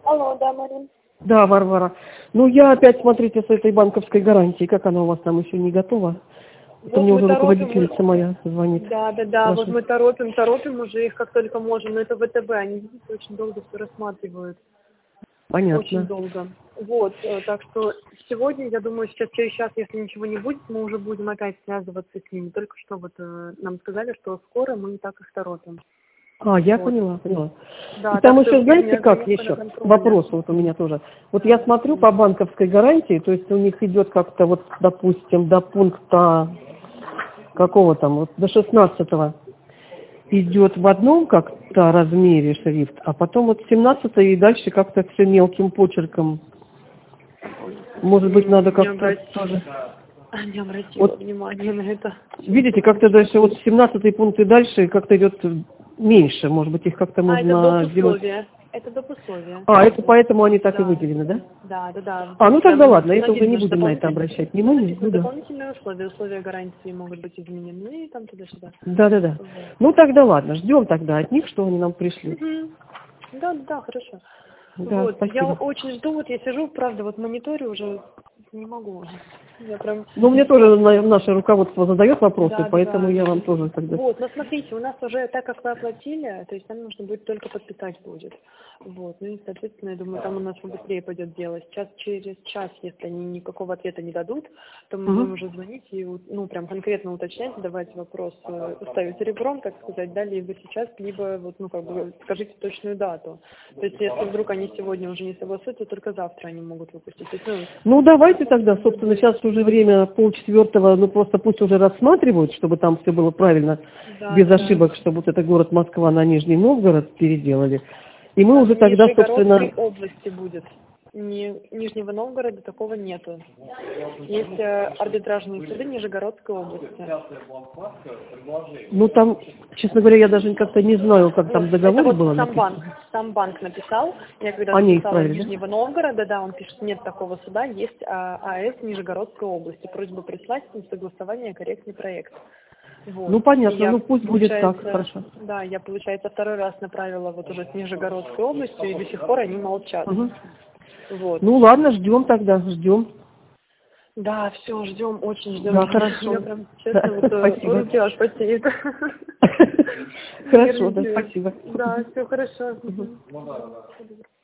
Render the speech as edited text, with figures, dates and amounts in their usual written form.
Алло, да, Марин. Да, Варвара. Ну, я опять, смотрите, с этой банковской гарантией, как она у вас там еще не готова? Вот Мне мы уже торопим. руководительница моя звонит. Да, вот мы торопим уже их как только можем, но это ВТБ, они, видите, очень долго все рассматривают. Очень Понятно. долго. Вот, так что сегодня, я думаю, через час, если ничего не будет, мы уже будем опять связываться с ними. Только что вот нам сказали, что скоро мы не так их торопим. А, я Вот. поняла. Да, И там так что еще, знаете, как на еще? контроле. Вопрос вот у меня тоже. Вот я смотрю по банковской гарантии, то есть у них идет как-то вот, допустим, до пункта какого там, вот до 16-го идет в одном как-то размере шрифт, а потом вот 17 и дальше как-то все мелким почерком. Может быть, надо как-то тоже... Не обратила Вот, внимания на это. видите, как-то дальше, вот 17-й пункт и дальше как-то идет меньше. Может быть, их как-то Это можно доп. сделать... условия. Это доп. условия. А, это поэтому они так и Да. выделены, да? Да. А, ну тогда Там ладно, это уже не написано, что будем на это обращать внимание. написано Ну да. дополнительные условия. Условия гарантии могут быть изменены и там туда-сюда. Да. Вот. Ну тогда ладно, ждем тогда от них, что они нам пришлют. Да, хорошо. Да, Вот, я спасибо. очень жду, вот я сижу, правда, вот мониторю уже, не могу уже. Я прям... Ну, мне тоже наше руководство задает вопросы, поэтому Да. я вам тоже тогда... Вот, но смотрите, у нас уже, так как вы оплатили, то есть нам нужно будет только подписать будет. Вот, ну и, соответственно, я думаю, там у нас быстрее пойдет дело. Сейчас, через час, если они никакого ответа не дадут, то мы будем уже звонить и, ну, прям конкретно уточнять, задавать вопрос, ставить ребром, так сказать, да, либо сейчас, либо, вот, ну, как бы, скажите точную дату. То есть, если вдруг они сегодня уже не согласуются, только завтра они могут выпустить. То есть, Ну, давайте тогда, собственно, сейчас уже время 3:30, ну, просто пусть уже рассматривают, чтобы там все было правильно, без ошибок, чтобы вот это город Москва на Нижний Новгород переделали. И мы уже тогда, собственно... Нижегородской области будет. Нижнего Новгорода такого нету. Есть арбитражные суды Нижегородской области. Ну, там, честно говоря, я даже как-то не знаю, как там договор Это вот было написано. сам банк написал. Я когда Они написала исправили, Нижнего Новгорода, да, он пишет, нет такого суда, есть АЭС Нижегородской области. Просьба прислать на согласование корректный проект. Вот. Ну, понятно, ну пусть будет так, хорошо. Да, я, получается, второй раз направила вот уже с Нижегородской областью, и до сих пор они молчат. Вот. Ну, ладно, ждем тогда, ждем. Да, все, ждем, очень ждем. Да, хорошо. Я прям, честно, вот Спасибо. руки аж потеют. Хорошо, да, спасибо. Да, все хорошо.